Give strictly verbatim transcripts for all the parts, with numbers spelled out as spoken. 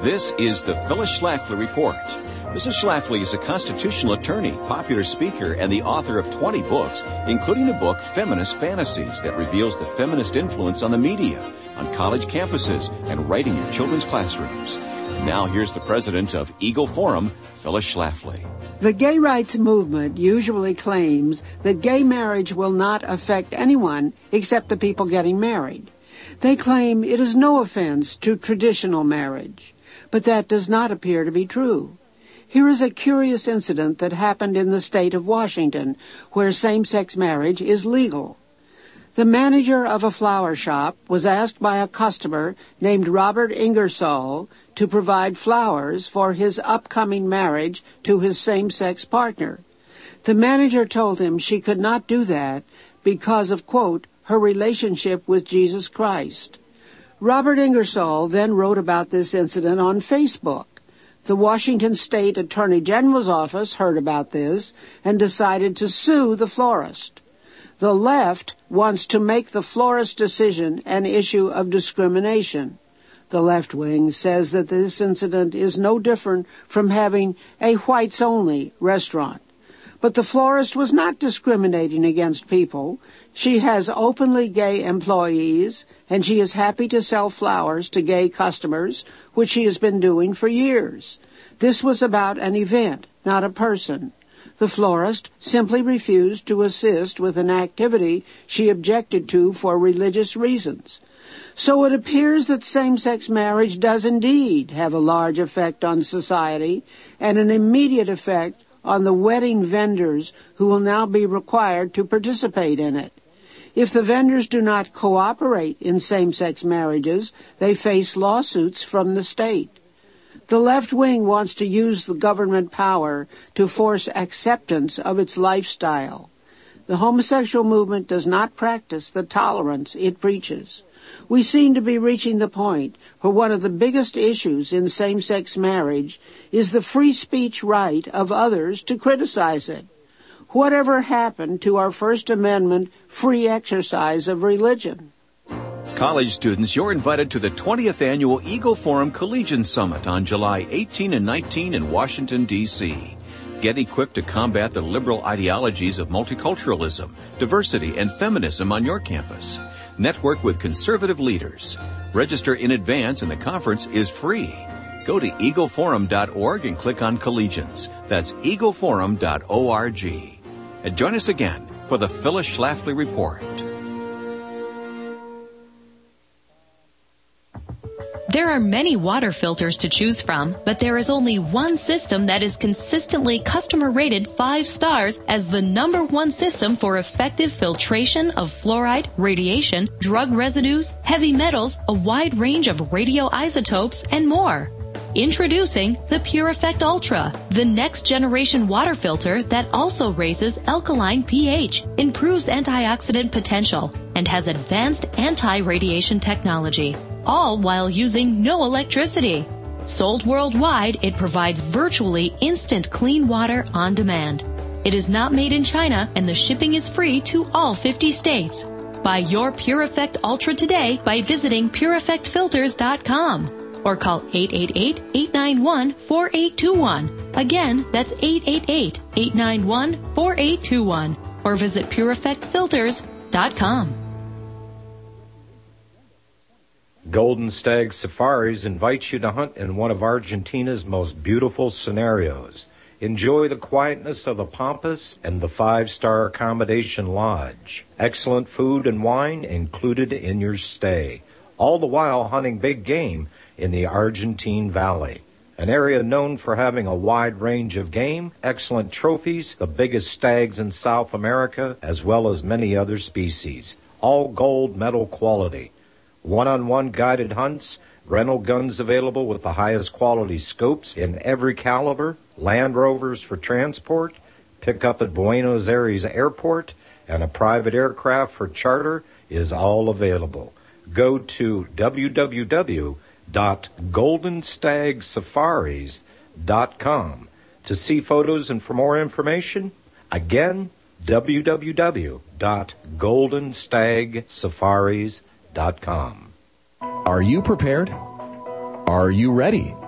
This is the Phyllis Schlafly Report. Missus Schlafly is a constitutional attorney, popular speaker, and the author of twenty books, including the book Feminist Fantasies that reveals the feminist influence on the media, on college campuses, and right in your children's classrooms. And now here's the president of Eagle Forum, Phyllis Schlafly. The gay rights movement usually claims that gay marriage will not affect anyone except the people getting married. They claim it is no offense to traditional marriage, but that does not appear to be true. Here is a curious incident that happened in the state of Washington, where same-sex marriage is legal. The manager of a flower shop was asked by a customer named Robert Ingersoll to provide flowers for his upcoming marriage to his same-sex partner. The manager told him she could not do that because of, quote, her relationship with Jesus Christ. Robert Ingersoll then wrote about this incident on Facebook. The Washington State Attorney General's office heard about this and decided to sue the florist. The left wants to make the florist decision an issue of discrimination. The left wing says that this incident is no different from having a whites-only restaurant. But the florist was not discriminating against people. She has openly gay employees, and she is happy to sell flowers to gay customers, which she has been doing for years. This was about an event, not a person. The florist simply refused to assist with an activity she objected to for religious reasons. So it appears that same-sex marriage does indeed have a large effect on society and an immediate effect on the wedding vendors who will now be required to participate in it. If the vendors do not cooperate in same-sex marriages, they face lawsuits from the state. The left wing wants to use the government power to force acceptance of its lifestyle. The homosexual movement does not practice the tolerance it preaches. We seem to be reaching the point where one of the biggest issues in same-sex marriage is the free speech right of others to criticize it. Whatever happened to our First Amendment free exercise of religion? College students, you're invited to the twentieth Annual Eagle Forum Collegian Summit on July eighteenth and nineteenth in Washington, D C Get equipped to combat the liberal ideologies of multiculturalism, diversity, and feminism on your campus. Network with conservative leaders. Register in advance and the conference is free. Go to eagle forum dot org and click on Collegians. That's eagle forum dot org. And join us again for the Phyllis Schlafly Report. There are many water filters to choose from, but there is only one system that is consistently customer rated five stars as the number one system for effective filtration of fluoride, radiation, drug residues, heavy metals, a wide range of radioisotopes, and more. Introducing the Pure Effect Ultra, the next generation water filter that also raises alkaline pH, improves antioxidant potential, and has advanced anti-radiation technology, all while using no electricity. Sold worldwide, it provides virtually instant clean water on demand. It is not made in China, and the shipping is free to all fifty states. Buy your Pure Effect Ultra today by visiting pure effect filters dot com. Or call eight eight eight, eight nine one, four eight two one. Again, that's eight eight eight, eight nine one, four eight two one. Or visit pure effect filters dot com. Golden Stag Safaris invites you to hunt in one of Argentina's most beautiful scenarios. Enjoy the quietness of the Pampas and the five-star accommodation lodge. Excellent food and wine included in your stay. All the while hunting big game in the Argentine Valley, an area known for having a wide range of game, excellent trophies, the biggest stags in South America, as well as many other species, all gold medal quality. One-on-one guided hunts, rental guns available with the highest quality scopes in every caliber, Land Rovers for transport, pick up at Buenos Aires Airport, and a private aircraft for charter is all available. Go to w w w dot golden stag safaris dot com to see photos and for more information. Again, w w w dot golden stag safaris dot com. Are you prepared? Are you ready?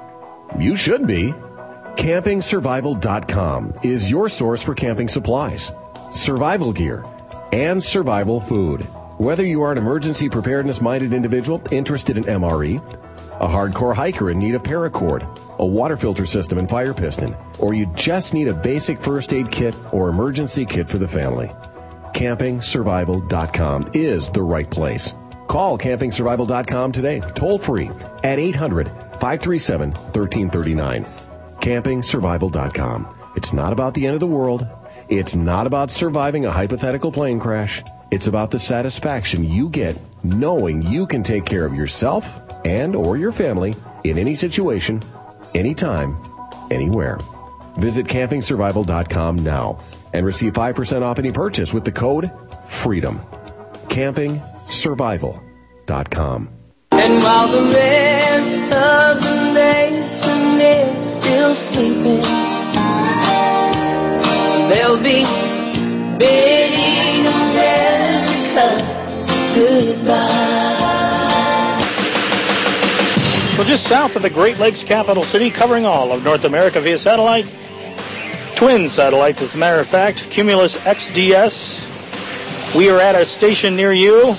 You should be. camping survival dot com is your source for camping supplies, survival gear, and survival food. Whether you are an emergency preparedness-minded individual interested in M R E, a hardcore hiker in need of paracord, a water filter system and fire piston, or you just need a basic first aid kit or emergency kit for the family, camping survival dot com is the right place. Call camping survival dot com today, toll free at eight hundred, five three seven, one three three nine. camping survival dot com. It's not about the end of the world. It's not about surviving a hypothetical plane crash. It's about the satisfaction you get knowing you can take care of yourself and or your family in any situation, anytime, anywhere. Visit camping survival dot com now and receive five percent off any purchase with the code FREEDOM. camping survival dot com. And while the rest of the nation is still sleeping, they'll be bidding America goodbye. Well, just south of the Great Lakes capital city, covering all of North America via satellite, twin satellites, as a matter of fact, Cumulus X D S. We are at a station near you.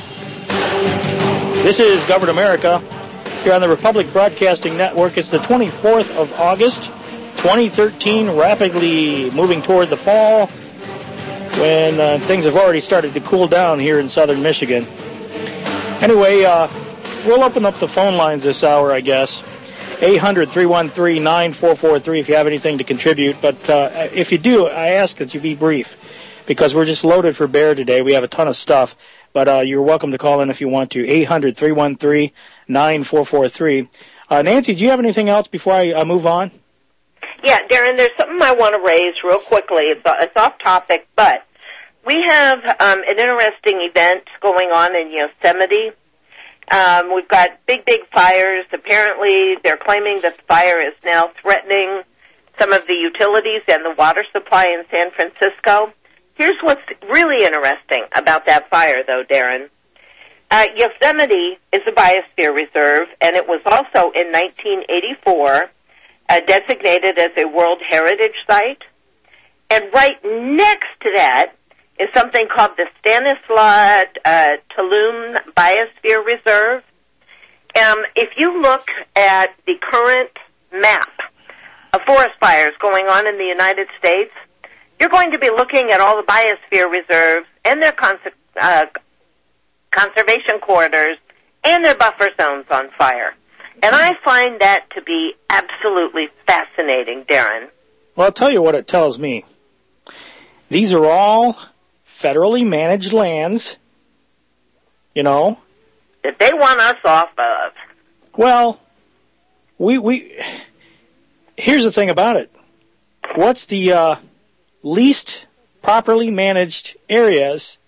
This is Govern America here on the Republic Broadcasting Network. It's the twenty-fourth of August, twenty thirteen, rapidly moving toward the fall when uh, things have already started to cool down here in southern Michigan. Anyway, uh, we'll open up the phone lines this hour, I guess. eight hundred, three one three, nine four four three if you have anything to contribute. But uh, if you do, I ask that you be brief because we're just loaded for bear today. We have a ton of stuff. But uh, you're welcome to call in if you want to. eight hundred, three one three, nine four four three. Uh, Nancy, do you have anything else before I uh, move on? Yeah, Darren, there's something I want to raise real quickly. It's, uh, it's off topic, but we have um, an interesting event going on in Yosemite. Um, we've got big, big fires. Apparently, they're claiming that the fire is now threatening some of the utilities and the water supply in San Francisco. Here's what's really interesting about that fire, though, Darren. Uh, Yosemite is a biosphere reserve, and it was also in nineteen eighty-four uh, designated as a World Heritage Site. And right next to that is something called the Stanislaus uh, Tulum Biosphere Reserve. Um, if you look at the current map of forest fires going on in the United States, you're going to be looking at all the biosphere reserves and their cons- uh, conservation corridors and their buffer zones on fire. And I find that to be absolutely fascinating, Darren. Well, I'll tell you what it tells me. These are all federally managed lands, you know. That they want us off of. Well, we, we, here's the thing about it. What's the, uh, least properly managed areas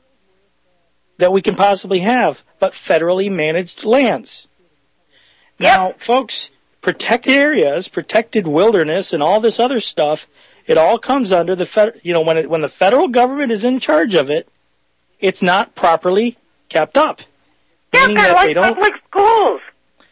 that we can possibly have, but federally managed lands? Yep. Now, folks, protected areas, protected wilderness, and all this other stuff, it all comes under the fed. You know, when it, when the federal government is in charge of it, it's not properly kept up. Yeah, Meaning kind of that like they don't, public schools.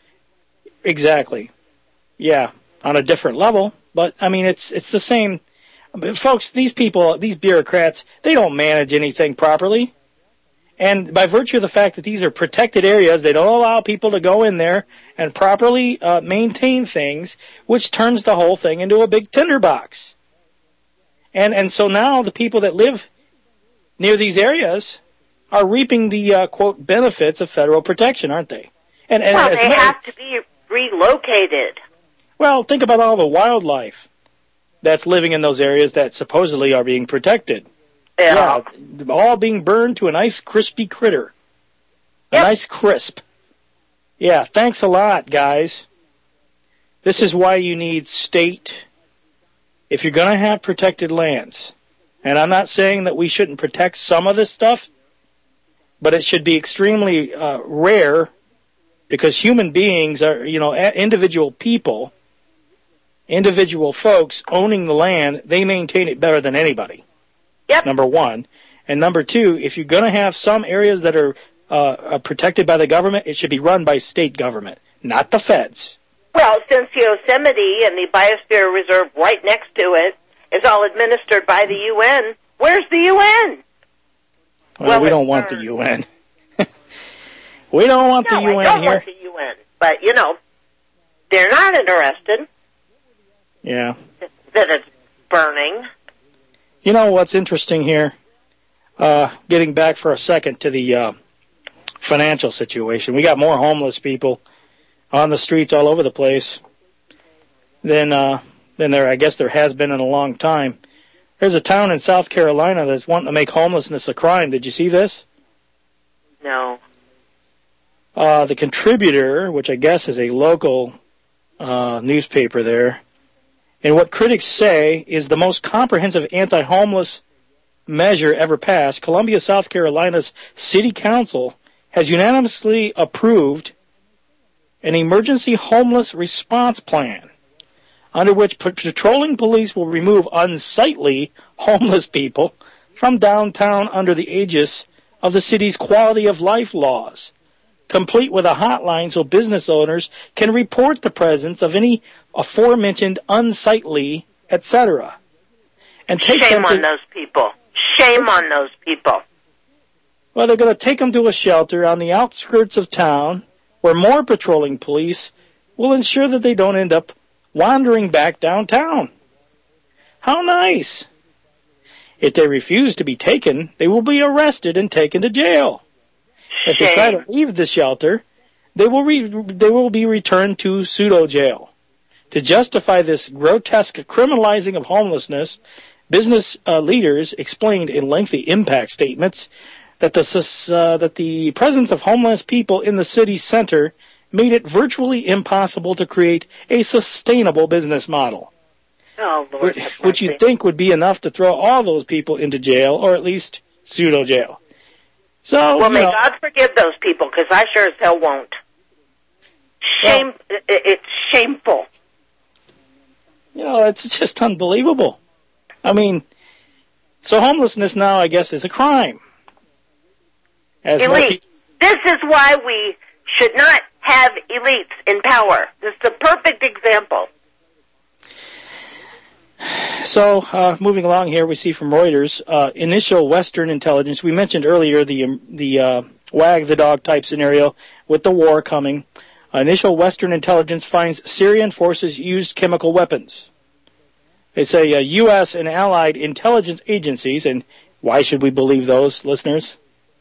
Exactly. Yeah, on a different level, but I mean, it's it's the same. But folks, these people, these bureaucrats, they don't manage anything properly. And by virtue of the fact that these are protected areas, they don't allow people to go in there and properly uh, maintain things, which turns the whole thing into a big tinderbox. And and so now the people that live near these areas are reaping the, uh, quote, benefits of federal protection, aren't they? And, and well, as they much, have to be relocated. Well, think about all the wildlife that's living in those areas that supposedly are being protected. Yeah. yeah all being burned to a nice crispy critter. Yep. A nice crisp. Yeah, thanks a lot, guys. This is why you need state, if you're going to have protected lands, and I'm not saying that we shouldn't protect some of this stuff, but it should be extremely uh, rare, because human beings are, you know, individual people, individual folks owning the land, they maintain it better than anybody. Yep. Number one. And number two, if you're going to have some areas that are uh, protected by the government, it should be run by state government, not the feds. Well, since Yosemite and the Biosphere Reserve right next to it is all administered by the U N, where's the U N? Well, well we don't want the U N. we don't want no, the U N I don't here. want the U N. But, you know, they're not interested. Yeah. That it's burning. You know what's interesting here? Uh, getting back for a second to the uh, financial situation. We got more homeless people on the streets all over the place than uh, than there, I guess, there has been in a long time. There's a town in South Carolina that's wanting to make homelessness a crime. Did you see this? No. Uh, the Contributor, which I guess is a local uh, newspaper there, and what critics say is the most comprehensive anti-homeless measure ever passed, Columbia, South Carolina's City Council has unanimously approved an emergency homeless response plan under which patrolling police will remove unsightly homeless people from downtown under the aegis of the city's quality of life laws, complete with a hotline so business owners can report the presence of any aforementioned unsightly, et cetera. And take Shame them to, on those people. Shame on those people. Well, they're going to take them to a shelter on the outskirts of town where more patrolling police will ensure that they don't end up wandering back downtown. How nice. If they refuse to be taken, they will be arrested and taken to jail. Shame. If they try to leave the shelter, they will re- they will be returned to pseudo-jail. To justify this grotesque criminalizing of homelessness, business uh, leaders explained in lengthy impact statements that the uh, that the presence of homeless people in the city center made it virtually impossible to create a sustainable business model. Oh, Lord, which, which you'd think would be enough to throw all those people into jail, or at least pseudo-jail. So, well, may know, God forgive those people, because I sure as hell won't. Shame, well, it's shameful. You know, it's just unbelievable. I mean, so homelessness now, I guess, is a crime. As Elite. This is why we should not have elites in power. This is a perfect example. So, uh, moving along here, we see from Reuters, uh, initial Western intelligence. We mentioned earlier the um, the uh, wag the dog type scenario with the war coming. Uh, initial Western intelligence finds Syrian forces used chemical weapons. They say uh, U S and allied intelligence agencies, and why should we believe those, listeners,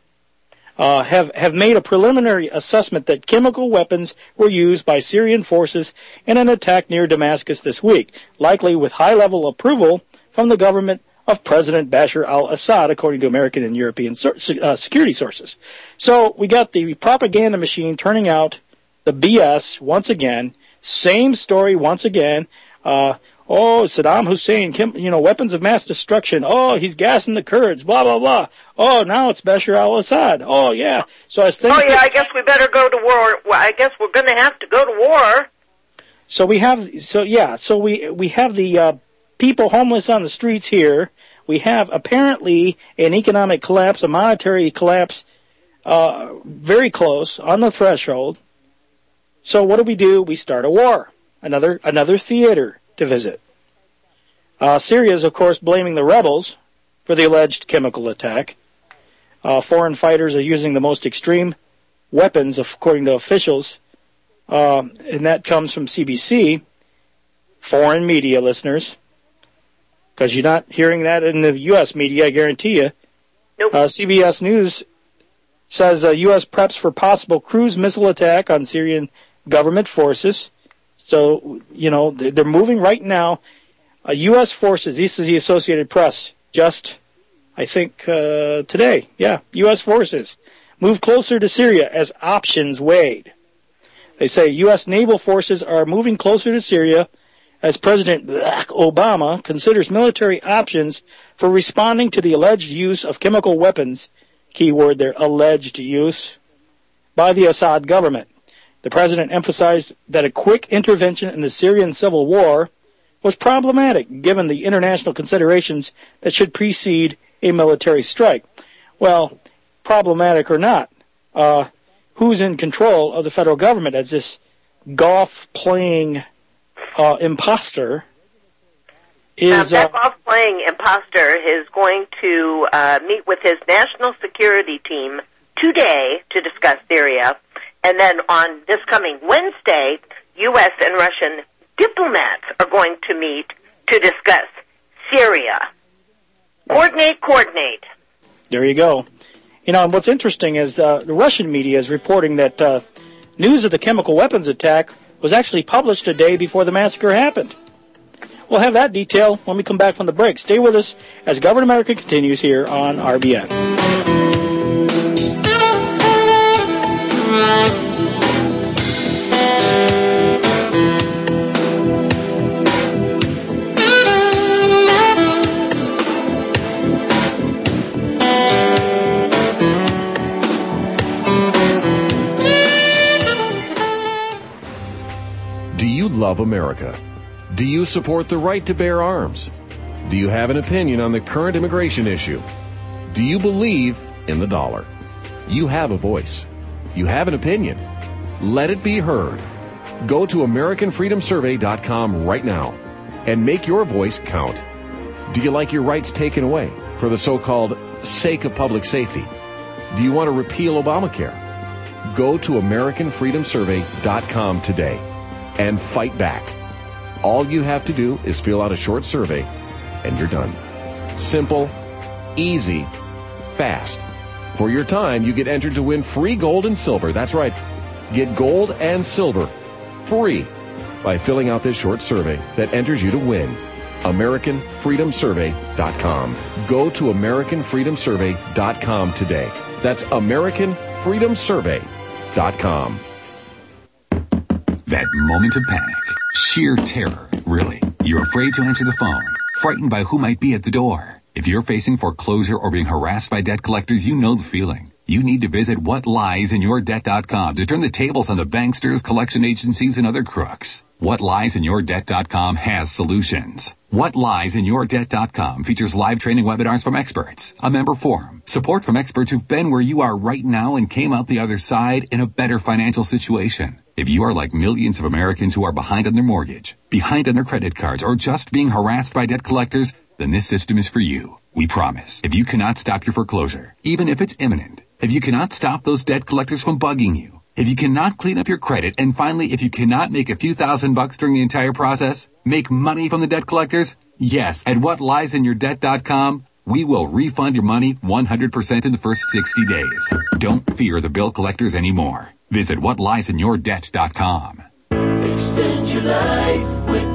uh, have, have made a preliminary assessment that chemical weapons were used by Syrian forces in an attack near Damascus this week, likely with high-level approval from the government of President Bashar al-Assad, according to American and European uh, security sources. So we got the propaganda machine turning out the B S once again. Same story once again. Uh, oh, Saddam Hussein, you know, weapons of mass destruction. Oh, he's gassing the Kurds, blah, blah, blah. Oh, now it's Bashar al-Assad. Oh, yeah. So as things oh, yeah, get, I guess we better go to war. Well, I guess we're going to have to go to war. So we have, so yeah, so we, we have the uh, people homeless on the streets here. We have apparently an economic collapse, a monetary collapse, uh, very close on the threshold. So what do we do? We start a war, another another theater to visit. Uh, Syria is, of course, blaming the rebels for the alleged chemical attack. Uh, foreign fighters are using the most extreme weapons, according to officials, uh, and that comes from C B C, foreign media, listeners, because you're not hearing that in the U S media, I guarantee you. Nope. Uh, C B S News says uh, U S preps for possible cruise missile attack on Syrian government forces. So, you know, they're moving right now. Uh, U S forces, this is the Associated Press, just, I think, uh, today. Yeah, U S forces move closer to Syria as options weighed. They say U S naval forces are moving closer to Syria as President Obama considers military options for responding to the alleged use of chemical weapons, keyword there, alleged use, by the Assad government. The president emphasized that a quick intervention in the Syrian civil war was problematic given the international considerations that should precede a military strike. Well, problematic or not, uh, who's in control of the federal government as this golf-playing uh, imposter is... Uh, that uh, golf-playing imposter is going to uh, meet with his national security team today to discuss Syria. And then on this coming Wednesday, U S and Russian diplomats are going to meet to discuss Syria. Coordinate, coordinate. There you go. You know, and what's interesting is uh, the Russian media is reporting that uh, news of the chemical weapons attack was actually published a day before the massacre happened. We'll have that detail when we come back from the break. Stay with us as Govern America continues here on R B N. Do you love America? Do you support the right to bear arms? Do you have an opinion on the current immigration issue? Do you believe in the dollar? You have a voice. You have an opinion. Let it be heard. Go to American Freedom Survey dot com right now and make your voice count. Do you like your rights taken away for the so-called sake of public safety? Do you want to repeal Obamacare? Go to American Freedom Survey dot com today and fight back. All you have to do is fill out a short survey and you're done. Simple, easy, fast. For your time, you get entered to win free gold and silver. That's right. Get gold and silver free by filling out this short survey that enters you to win. American Freedom Survey dot com. Go to American Freedom Survey dot com today. That's American Freedom Survey dot com. That moment of panic. Sheer terror, really. You're afraid to answer the phone. Frightened by who might be at the door. If you're facing foreclosure or being harassed by debt collectors, you know the feeling. You need to visit what lies in your debt dot com to turn the tables on the banksters, collection agencies, and other crooks. what lies in your debt dot com has solutions. what lies in your debt dot com features live training webinars from experts, a member forum, support from experts who've been where you are right now and came out the other side in a better financial situation. If you are like millions of Americans who are behind on their mortgage, behind on their credit cards, or just being harassed by debt collectors, then this system is for you. We promise. If you cannot stop your foreclosure, even if it's imminent, if you cannot stop those debt collectors from bugging you, if you cannot clean up your credit, and finally, if you cannot make a few thousand bucks during the entire process, make money from the debt collectors, yes, at what lies in your debt dot com, we will refund your money one hundred percent in the first sixty days. Don't fear the bill collectors anymore. Visit what lies in your debt dot com. Extend your life with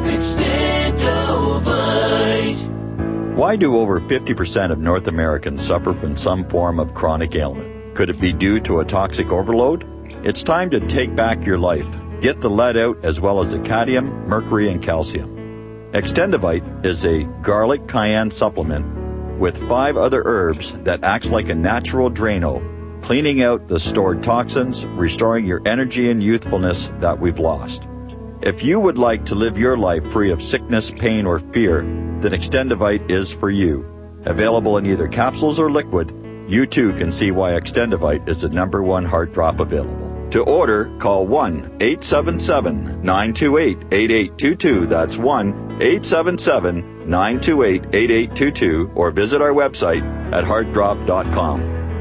Extendovite. Why do over fifty percent of North Americans suffer from some form of chronic ailment? Could it be due to a toxic overload? It's time to take back your life. Get the lead out as well as the cadmium, mercury, and calcium. Extendovite is a garlic cayenne supplement with five other herbs that acts like a natural Drano, cleaning out the stored toxins, restoring your energy and youthfulness that we've lost. If you would like to live your life free of sickness, pain, or fear, then Extendovite is for you. Available in either capsules or liquid, you too can see why Extendovite is the number one heart drop available. To order, call one eight seven seven, nine two eight, eight eight two two. That's one eight seven seven, nine two eight, eight eight two two, or visit our website at heart drop dot com.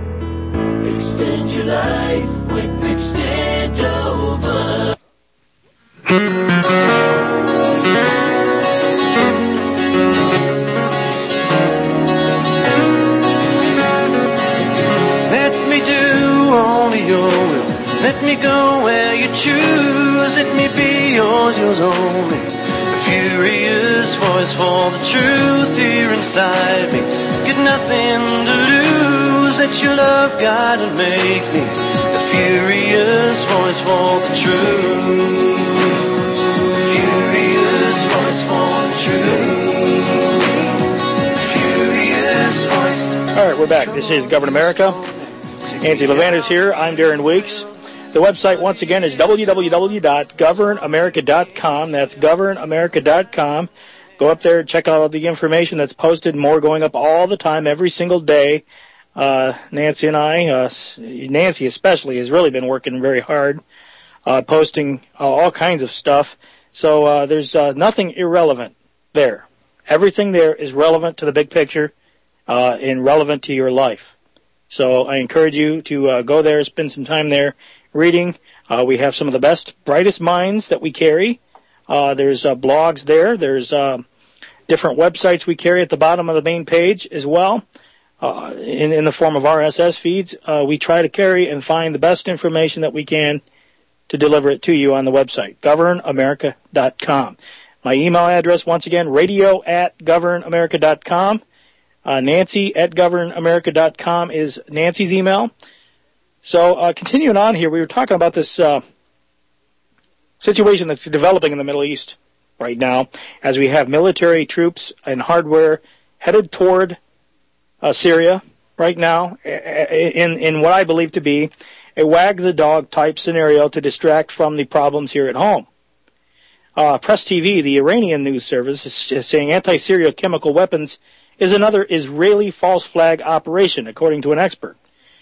Extend your life with Extendovite. Let me do only your will. Let me go where you choose. Let me be yours, yours only. A furious voice for the truth here inside me. Got nothing to lose. Let your love guide and make me a furious voice for the truth. Furious voice for the truth. Furious voice. All right, we're back. This is Govern America. Nancy Levander's here. I'm Darren Weeks. The website, once again, is w w w dot govern america dot com. That's govern america dot com. Go up there, check out all the information that's posted. More going up all the time, every single day. Uh, Nancy and I, uh, Nancy especially, has really been working very hard uh, posting uh, all kinds of stuff. So uh, there's uh, nothing irrelevant there. Everything there is relevant to the big picture uh, and relevant to your life. So I encourage you to uh, go there, spend some time there reading. Uh, we have some of the best, brightest minds that we carry. Uh, there's uh, blogs there. There's uh, different websites we carry at the bottom of the main page as well. Uh, in, in the form of R S S feeds, uh, we try to carry and find the best information that we can to deliver it to you on the website, govern america dot com. My email address, once again, radio at govern america dot com. Uh, Nancy at govern america dot com is Nancy's email. So uh, continuing on here, we were talking about this uh, situation that's developing in the Middle East right now as we have military troops and hardware headed toward uh, Syria right now in, in what I believe to be a wag-the-dog type scenario to distract from the problems here at home. Uh, Press T V, the Iranian news service, is saying anti-Syria chemical weapons is another Israeli false flag operation, according to an expert.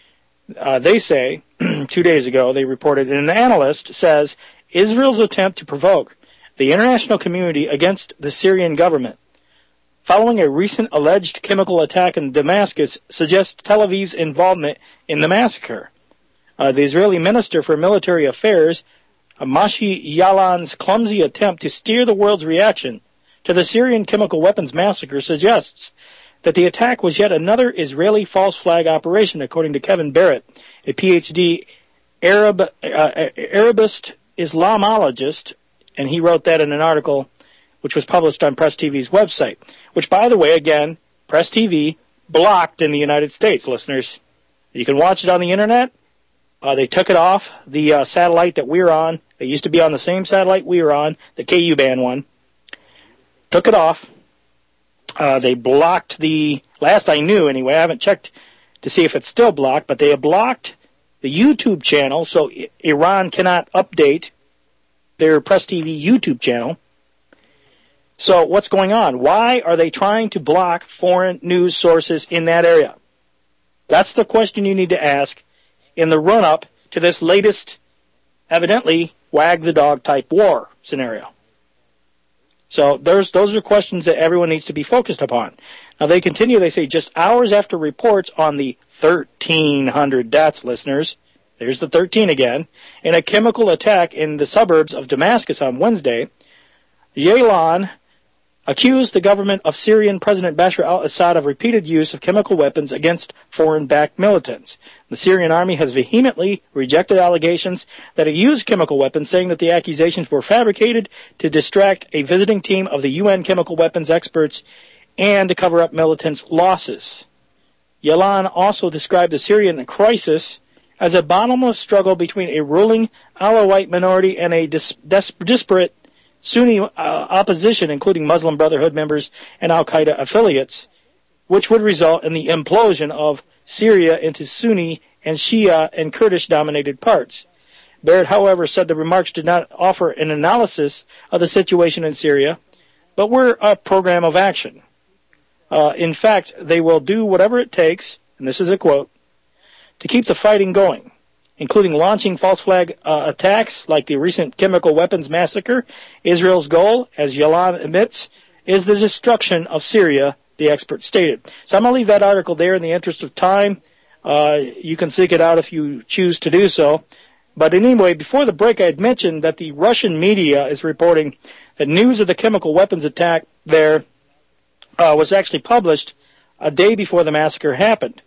Uh, they say, two days ago, they reported, an analyst says Israel's attempt to provoke the international community against the Syrian government following a recent alleged chemical attack in Damascus suggests Tel Aviv's involvement in the massacre. Uh, the Israeli Minister for Military Affairs, uh, Mashi Yalan's clumsy attempt to steer the world's reaction to the Syrian chemical weapons massacre suggests that the attack was yet another Israeli false flag operation, according to Kevin Barrett, a P H D Arab, uh, Arabist Islamologist, and he wrote that in an article which was published on Press T V's website, which, by the way, again, Press T V blocked in the United States, listeners. You can watch it on the Internet. Uh, they took it off the uh, satellite that we were on. They used to be on the same satellite we were on, the K U band one. Took it off. Uh, they blocked the, last I knew anyway, I haven't checked to see if it's still blocked, but they have blocked the YouTube channel, so I- Iran cannot update their Press T V YouTube channel. So what's going on? Why are they trying to block foreign news sources in that area? That's the question you need to ask in the run-up to this latest, evidently, wag-the-dog type war scenario. So there's, those are questions that everyone needs to be focused upon. Now they continue, they say, just hours after reports on the thirteen hundred deaths, listeners, there's the thirteen again, in a chemical attack in the suburbs of Damascus on Wednesday, Yalan accused the government of Syrian President Bashar al-Assad of repeated use of chemical weapons against foreign-backed militants. The Syrian army has vehemently rejected allegations that it used chemical weapons, saying that the accusations were fabricated to distract a visiting team of the U N chemical weapons experts and to cover up militants' losses. Yalan also described the Syrian crisis as a bottomless struggle between a ruling Alawite minority and a dis- dis- disparate Sunni uh, opposition, including Muslim Brotherhood members and al-Qaeda affiliates, which would result in the implosion of Syria into Sunni and Shia and Kurdish-dominated parts. Barrett, however, said the remarks did not offer an analysis of the situation in Syria, but were a program of action. Uh, in fact, they will do whatever it takes, and this is a quote, to keep the fighting going, including launching false flag uh, attacks like the recent chemical weapons massacre. Israel's goal, as Yalan admits, is the destruction of Syria, the expert stated. So I'm going to leave that article there in the interest of time. Uh, you can seek it out if you choose to do so. But anyway, before the break, I had mentioned that the Russian media is reporting that news of the chemical weapons attack there uh, was actually published a day before the massacre happened.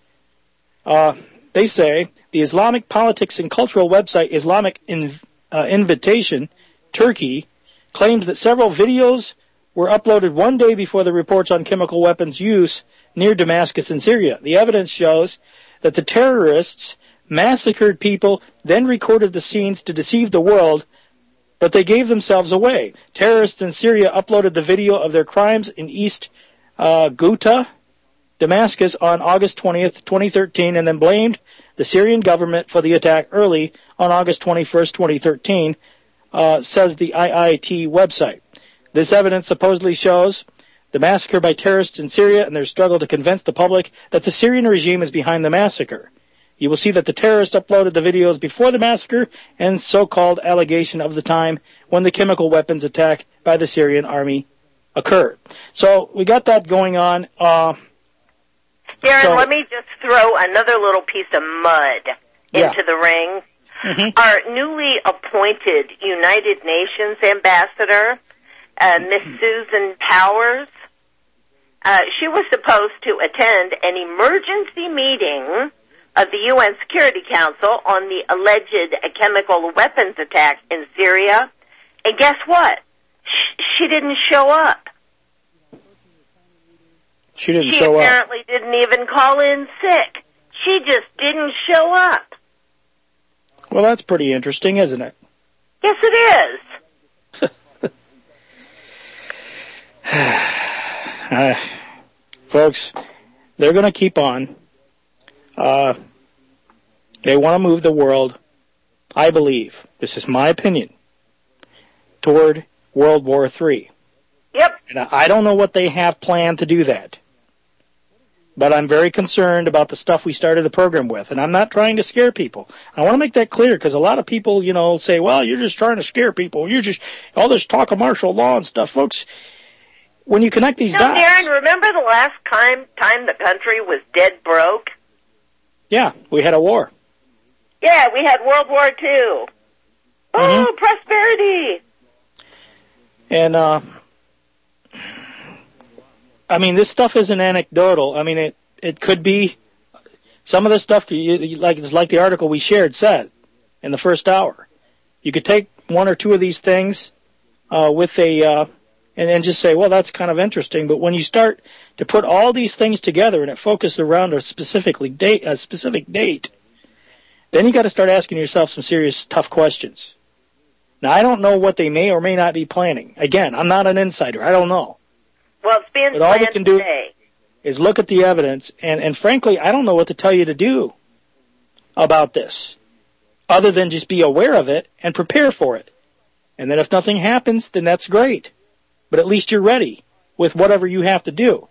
Uh, They say the Islamic politics and cultural website Islamic Inv- uh, Invitation, Turkey, claimed that several videos were uploaded one day before the reports on chemical weapons use near Damascus in Syria. The evidence shows that the terrorists massacred people, then recorded the scenes to deceive the world, but they gave themselves away. Terrorists in Syria uploaded the video of their crimes in East uh, Ghouta, Damascus on August twentieth, twenty thirteen, and then blamed the Syrian government for the attack early on August twenty-first, twenty thirteen, uh, says the I I T website. This evidence supposedly shows the massacre by terrorists in Syria and their struggle to convince the public that the Syrian regime is behind the massacre. you will see that the terrorists uploaded the videos before the massacre and so-called allegation of the time when the chemical weapons attack by the Syrian army occurred. So we got that going on. Uh, Darren, so, let me just throw another little piece of mud yeah. into the ring. Mm-hmm. Our newly appointed United Nations ambassador, uh, Miss Susan Powers, uh, she was supposed to attend an emergency meeting of the U N Security Council on the alleged chemical weapons attack in Syria. And guess what? Sh- she didn't show up. She didn't she show up. She apparently didn't even call in sick. She just didn't show up. Well, that's pretty interesting, isn't it? Yes, it is. uh, folks, they're going to keep on. Uh, they want to move the world, I believe, this is my opinion, toward World War Three. Yep. And I don't know what they have planned to do that. But I'm very concerned about the stuff we started the program with. And I'm not trying to scare people. I want to make that clear because a lot of people, you know, say, well, you're just trying to scare people. You're just, all this talk of martial law and stuff. Folks, when you connect these no, dots. Darren, remember the last time, time the country was dead broke? Yeah, we had a war. Yeah, we had World War Two. Oh, mm-hmm. prosperity. And, uh, I mean, this stuff isn't anecdotal. I mean, it, it could be some of the stuff, like it's like the article we shared said in the first hour. You could take one or two of these things uh, with a, uh, and then just say, well, that's kind of interesting. But when you start to put all these things together and it focuses around a specifically date, a specific date, then you got to start asking yourself some serious, tough questions. Now, I don't know what they may or may not be planning. Again, I'm not an insider. I don't know. Well, it's being but all we can do today. is look at the evidence, and, and frankly, I don't know what to tell you to do about this, other than just be aware of it and prepare for it. And then if nothing happens, then that's great. But at least you're ready with whatever you have to do.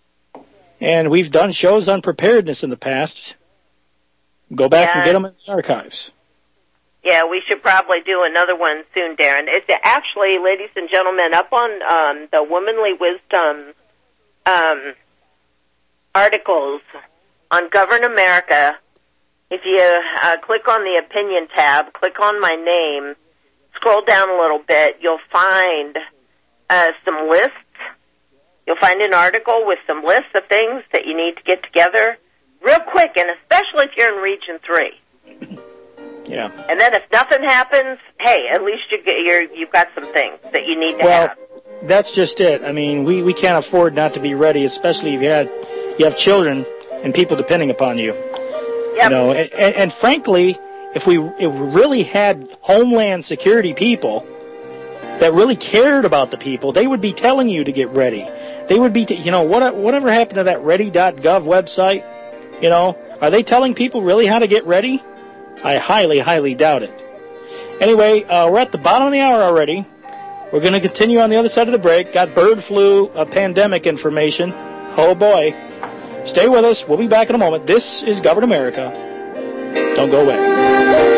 And we've done shows on preparedness in the past. Go back yeah. and get them in the archives. Yeah, we should probably do another one soon, Darren. It's actually, ladies and gentlemen, up on um, the Womanly Wisdom um, articles on Govern America. If you uh, click on the opinion tab, click on my name, scroll down a little bit, you'll find uh, some lists. You'll find an article with some lists of things that you need to get together real quick, and especially if you're in Region three. Yeah. And then if nothing happens, hey, at least you get, you're, you've got some things that you need to well, have. That's just it. I mean, we, we can't afford not to be ready, especially if you had you have children and people depending upon you. Yep. You know, and, and, and frankly, if we if we really had Homeland Security people that really cared about the people, they would be telling you to get ready. They would be, t- you know, what whatever happened to that ready dot gov website? You know, are they telling people really how to get ready? I highly, highly doubt it. Anyway, uh, we're at the bottom of the hour already. We're going to continue on the other side of the break. Got bird flu uh, pandemic information. Oh, boy. Stay with us. We'll be back in a moment. This is Govern America. Don't go away.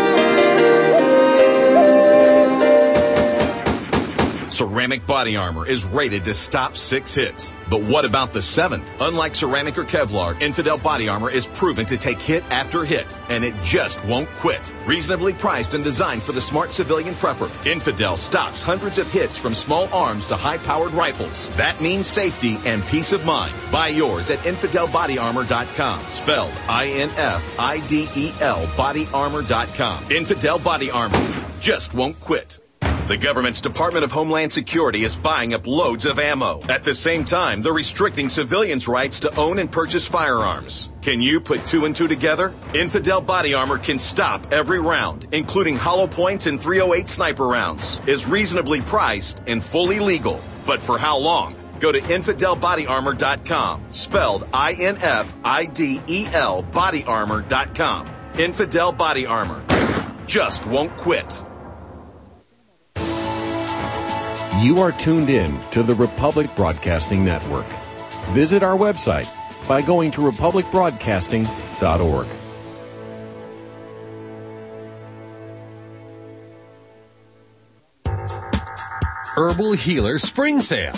Ceramic Body Armor is rated to stop six hits. But what about the seventh? Unlike ceramic or Kevlar, Infidel Body Armor is proven to take hit after hit, and it just won't quit. Reasonably priced and designed for the smart civilian prepper, Infidel stops hundreds of hits from small arms to high-powered rifles. That means safety and peace of mind. Buy yours at infidel body armor dot com. Spelled I N F I D E L body armor dot com. Infidel Body Armor just won't quit. The government's Department of Homeland Security is buying up loads of ammo. At the same time, they're restricting civilians' rights to own and purchase firearms. Can you put two and two together? Infidel Body Armor can stop every round, including hollow points and three oh eight sniper rounds. Is reasonably priced and fully legal. But for how long? Go to infidel body armor dot com. Spelled I N F I D E L body armor dot com. Infidel Body Armor just won't quit. You are tuned in to the Republic Broadcasting Network. Visit our website by going to republic broadcasting dot org. Herbal Healer Spring Sale.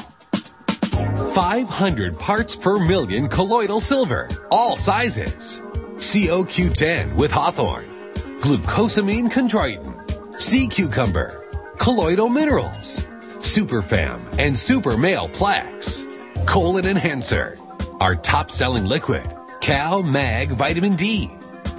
five hundred parts per million colloidal silver, all sizes. C O Q ten with Hawthorne, glucosamine chondroitin, sea cucumber, colloidal minerals, Superfam and Super Male Plex, colon enhancer, our top-selling liquid, Cal Mag Vitamin D,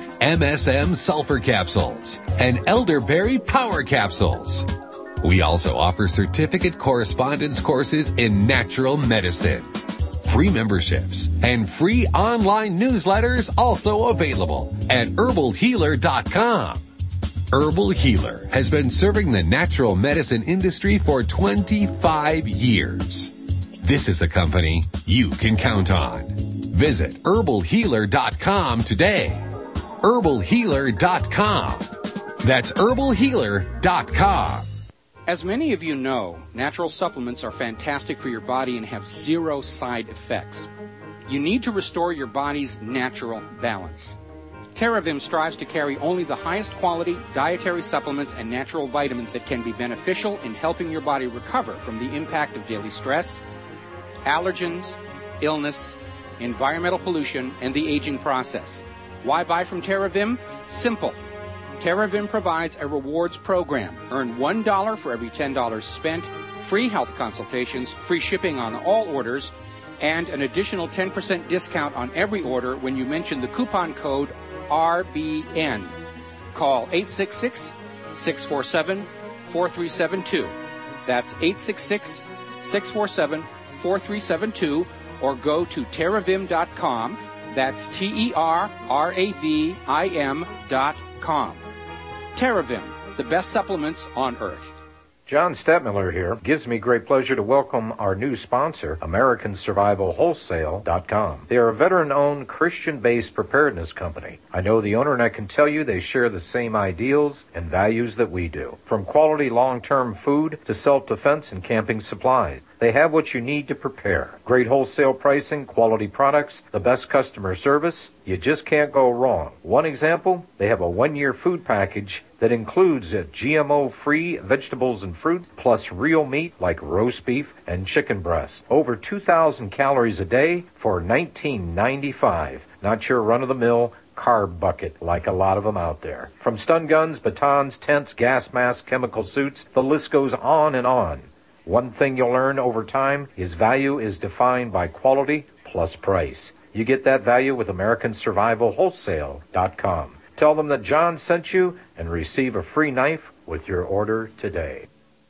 M S M sulfur capsules, and elderberry power capsules. We also offer certificate correspondence courses in natural medicine. Free memberships and free online newsletters also available at herbal healer dot com. Herbal Healer has been serving the natural medicine industry for twenty-five years. This is a company you can count on. Visit herbal healer dot com today. herbal healer dot com. That's herbal healer dot com. As many of you know, natural supplements are fantastic for your body and have zero side effects. You need to restore your body's natural balance. TerraVim strives to carry only the highest quality dietary supplements and natural vitamins that can be beneficial in helping your body recover from the impact of daily stress, allergens, illness, environmental pollution, and the aging process. Why buy from TerraVim? Simple. TerraVim provides a rewards program. Earn one dollar for every ten dollars spent, free health consultations, free shipping on all orders, and an additional ten percent discount on every order when you mention the coupon code R B N. Call eight six six, six four seven, four three seven two. That's eight six six, six four seven, four three seven two, or go to terravim dot com. That's T E R R A V I M dot com. TerraVim, the best supplements on earth. John Stettmiller here. Gives me great pleasure to welcome our new sponsor, American Survival Wholesale dot com. They are a veteran-owned, Christian-based preparedness company. I know the owner, and I can tell you they share the same ideals and values that we do. From quality long-term food to self-defense and camping supplies, they have what you need to prepare. Great wholesale pricing, quality products, the best customer service. You just can't go wrong. One example, they have a one-year food package that includes G M O-free vegetables and fruit, plus real meat like roast beef and chicken breast. Over two thousand calories a day for nineteen ninety-five. Not your run-of-the-mill carb bucket like a lot of them out there. From stun guns, batons, tents, gas masks, chemical suits, the list goes on and on. One thing you'll learn over time is value is defined by quality plus price. You get that value with American Survival Wholesale dot com. Tell them that John sent you and receive a free knife with your order today.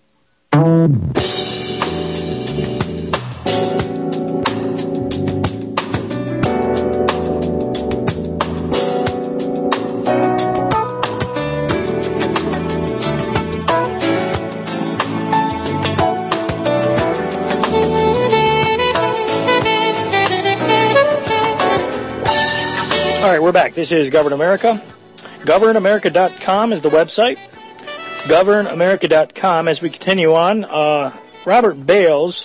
All right, we're back. This is Govern America. govern america dot com is the website. govern america dot com. As we continue on, uh, Robert Bales,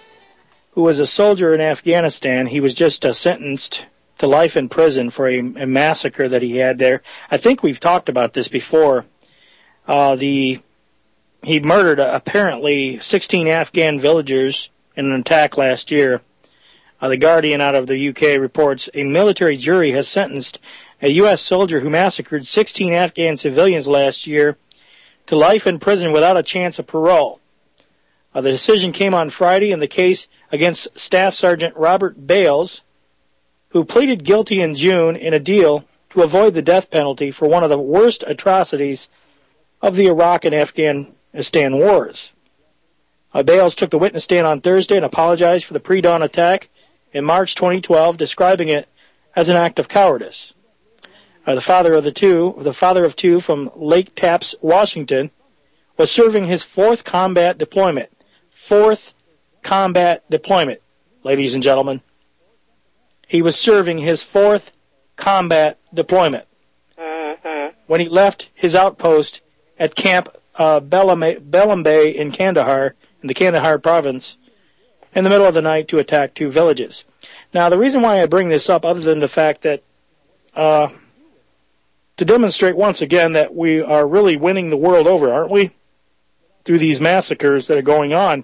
who was a soldier in Afghanistan, he was just uh, sentenced to life in prison for a, a massacre that he had there. I think we've talked about this before. Uh, the he murdered uh, apparently sixteen Afghan villagers in an attack last year. Uh, the Guardian out of the U K reports a military jury has sentenced a U S soldier who massacred sixteen Afghan civilians last year to life in prison without a chance of parole. Uh, the decision came on Friday in the case against Staff Sergeant Robert Bales, who pleaded guilty in June in a deal to avoid the death penalty for one of the worst atrocities of the Iraq and Afghanistan wars. Uh, Bales took the witness stand on Thursday and apologized for the pre-dawn attack in March twenty twelve, describing it as an act of cowardice. Uh, the father of the two, the father of two from Lake Tapps, Washington, was serving his fourth combat deployment. Fourth combat deployment, ladies and gentlemen. He was serving his fourth combat deployment Mm-hmm. when he left his outpost at Camp uh, Belambay in Kandahar, in the Kandahar province, in the middle of the night to attack two villages. Now, the reason why I bring this up, other than the fact that, uh, to demonstrate once again that we are really winning the world over, aren't we? through these massacres that are going on.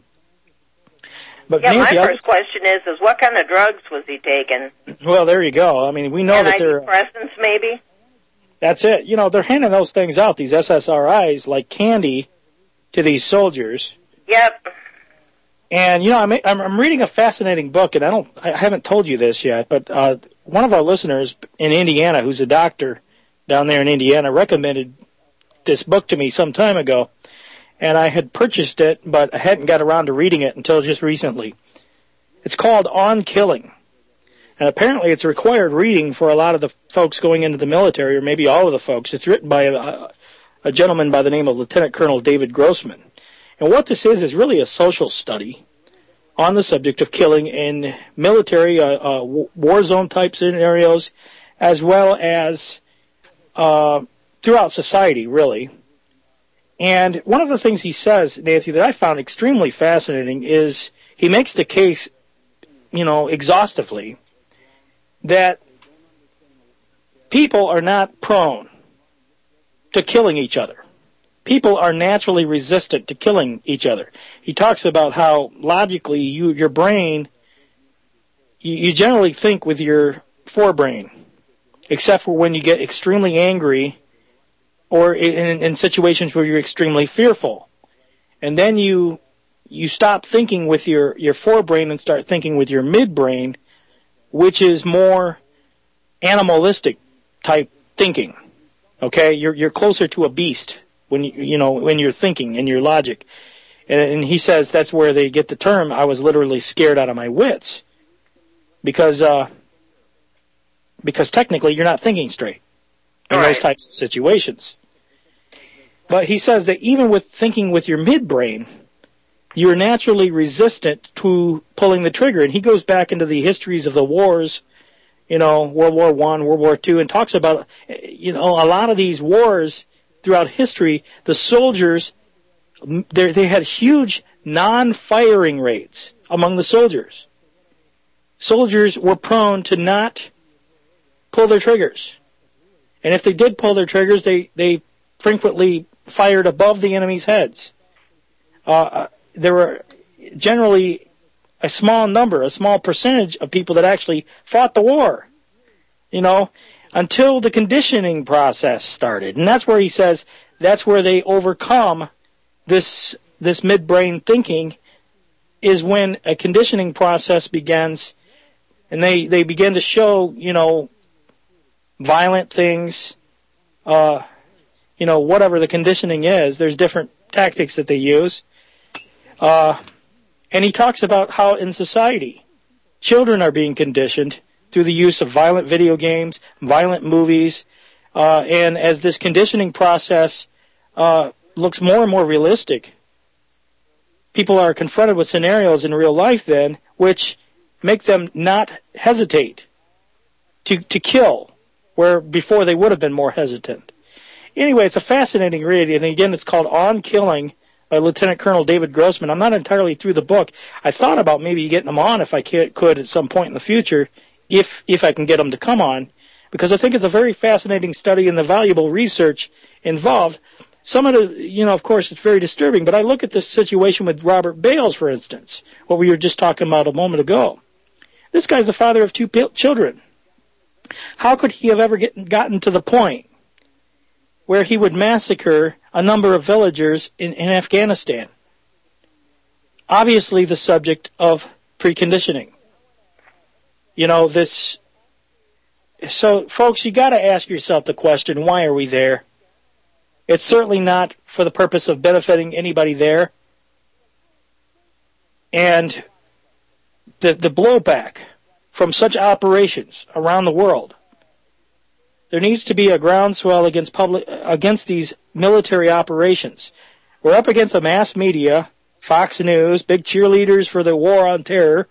But yeah, Nancy, my I, first question is, is what kind of drugs was he taking? well, there you go. I mean, we know that they're... Antidepressants, maybe? That's it. You know, they're handing those things out, these S S R Is, like candy to these soldiers. Yep. And, you know, I'm, I'm, I'm reading a fascinating book, and I don't, I haven't told you this yet, but uh, one of our listeners in Indiana, who's a doctor down there in Indiana, recommended this book to me some time ago. And I had purchased it, but I hadn't got around to reading it until just recently. It's called On Killing. And apparently it's a required reading for a lot of the folks going into the military, or maybe all of the folks. It's written by a, a gentleman by the name of Lieutenant Colonel David Grossman. And what this is is really a social study on the subject of killing in military, uh, uh, war zone type scenarios, as well as uh, throughout society, really. And one of the things he says, Nancy, that I found extremely fascinating is he makes the case, you know, exhaustively, that people are not prone to killing each other. People are naturally resistant to killing each other. He talks about how logically you, your brain, you, you generally think with your forebrain, except for when you get extremely angry or in, in situations where you're extremely fearful. And then you you stop thinking with your, your forebrain and start thinking with your midbrain, which is more animalistic type thinking. Okay? You're you're closer to a beast when you you know when you're thinking and your logic. And, and he says that's where they get the term, I was literally scared out of my wits. Because uh because technically you're not thinking straight in right. those types of situations. But he says that even with thinking with your midbrain, you're naturally resistant to pulling the trigger. And he goes back into the histories of the wars, you know, World War One, World War Two, and talks about, you know, a lot of these wars throughout history, the soldiers, they had huge non-firing rates among the soldiers. Soldiers were prone to not pull their triggers. And if they did pull their triggers, they, they frequently fired above the enemy's heads. Uh, there were generally a small number, a small percentage of people that actually fought the war, you know, until the conditioning process started. And that's where he says that's where they overcome this this midbrain thinking, is when a conditioning process begins, and they, they begin to show, you know, violent things, uh, you know, whatever the conditioning is. There's different tactics that they use. Uh, and he talks about how in society, children are being conditioned through the use of violent video games, violent movies, uh, and as this conditioning process uh, looks more and more realistic, people are confronted with scenarios in real life then which make them not hesitate to to kill, where before they would have been more hesitant. Anyway, it's a fascinating read, and again, it's called On Killing by Lieutenant Colonel David Grossman. I'm not entirely through the book. I thought about maybe getting him on if I could at some point in the future, if if I can get him to come on, because I think it's a very fascinating study and the valuable research involved. Some of the, you know, of course, it's very disturbing, but I look at this situation with Robert Bales, for instance, what we were just talking about a moment ago. This guy's the father of two children. How could he have ever get, gotten to the point where he would massacre a number of villagers in, in Afghanistan? Obviously the subject of preconditioning. You know, this... So, folks, you got to ask yourself the question, why are we there? It's certainly not for the purpose of benefiting anybody there. And the the blowback from such operations around the world, there needs to be a groundswell against public against these military operations. We're up against the mass media, Fox News, big cheerleaders for the war on terror.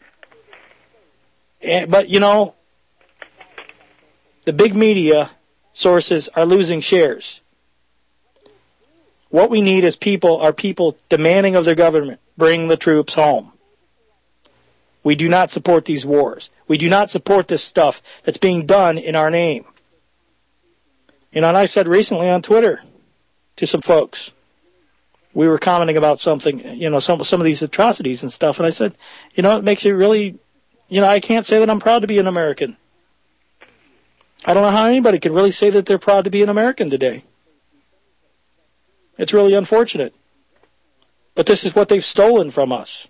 And, but, you know, the big media sources are losing shares. What we need is people are people demanding of their government, bring the troops home. We do not support these wars. We do not support this stuff that's being done in our name. You know, and I said recently on Twitter to some folks, we were commenting about something, you know, some some of these atrocities and stuff, and I said, you know, it makes you really, you know, I can't say that I'm proud to be an American. I don't know how anybody can really say that they're proud to be an American today. It's really unfortunate. But this is what they've stolen from us.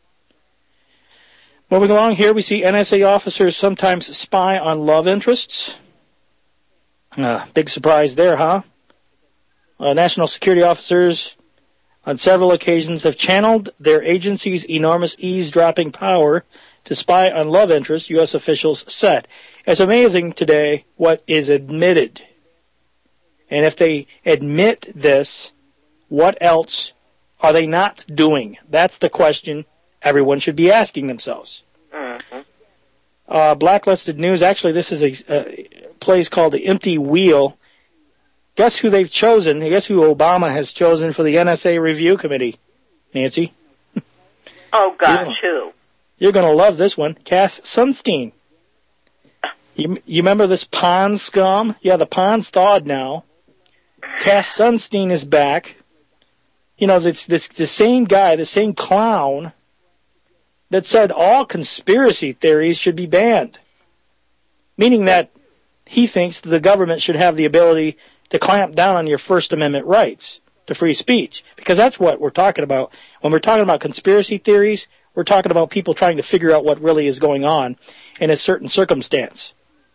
Moving along here, we see N S A officers sometimes spy on love interests. Uh, big surprise there, huh? Uh, national security officers on several occasions have channeled their agency's enormous eavesdropping power to spy on love interests, U S officials said. It's amazing today what is admitted. And if they admit this, what else are they not doing? That's the question everyone should be asking themselves. Mm-hmm. Uh, blacklisted news. Actually, this is a, a place called the Empty Wheel. Guess who they've chosen? Guess who Obama has chosen for the N S A Review Committee, Nancy? Oh, gosh, who? You're going to love this one. Cass Sunstein. You, you remember this pond scum? Yeah, the pond's thawed now. Cass Sunstein is back. You know, this, this the same guy, the same clown that said all conspiracy theories should be banned. Meaning that he thinks the government should have the ability to clamp down on your First Amendment rights to free speech. Because that's what we're talking about. When we're talking about conspiracy theories, we're talking about people trying to figure out what really is going on in a certain circumstance.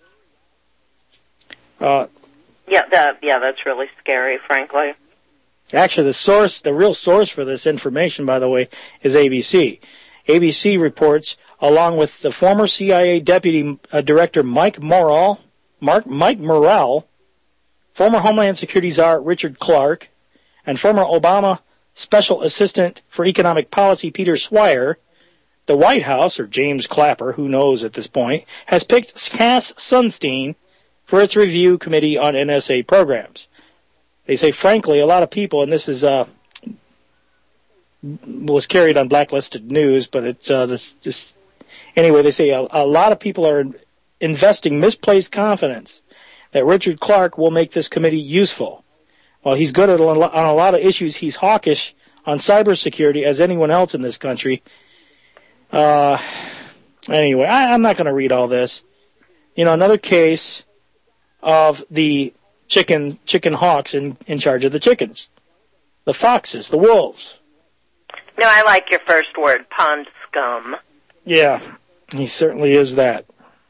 Uh, yeah, that, yeah, that's really scary, frankly. Actually, the source, the real source for this information, by the way, is A B C. A B C reports, along with the former C I A Deputy uh, Director Mike Morrell, Mark, Mike Morrell, former Homeland Security Czar Richard Clark, and former Obama Special Assistant for Economic Policy Peter Swire, the White House, or James Clapper, who knows at this point, has picked Cass Sunstein for its review committee on N S A programs. They say, frankly, a lot of people, and this is uh, was carried on blacklisted news, but it's uh, this, this anyway. They say a, a lot of people are investing misplaced confidence that Richard Clark will make this committee useful. While he's good at a, on a lot of issues, he's hawkish on cybersecurity as anyone else in this country. Uh, anyway, I, I'm not going to read all this. You know, another case of the chicken chicken hawks in, in charge of the chickens. The foxes, the wolves. No, I like your first word, pond scum. Yeah, he certainly is that.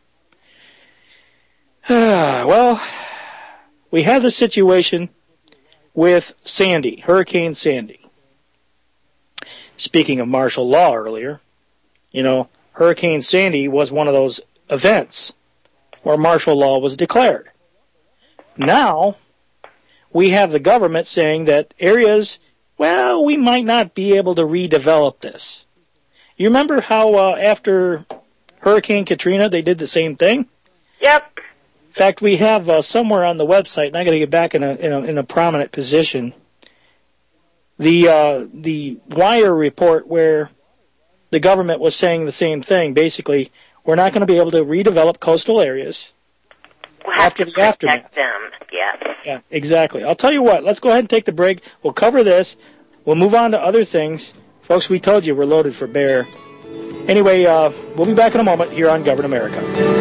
Well, we have the situation with Sandy, Hurricane Sandy. Speaking of martial law earlier, you know, Hurricane Sandy was one of those events where martial law was declared. Now, we have the government saying that areas, well, we might not be able to redevelop this. You remember how uh, after Hurricane Katrina, they did the same thing? Yep. In fact, we have uh, somewhere on the website, and I got to get back in a, in a in a prominent position, the uh, the Wire report where the government was saying the same thing. Basically, we're not going to be able to redevelop coastal areas we'll have after to the aftermath. Them. Yes. Yeah, exactly. I'll tell you what. Let's go ahead and take the break. We'll cover this. We'll move on to other things, folks. We told you we're loaded for bear. Anyway, uh, we'll be back in a moment here on Govern America.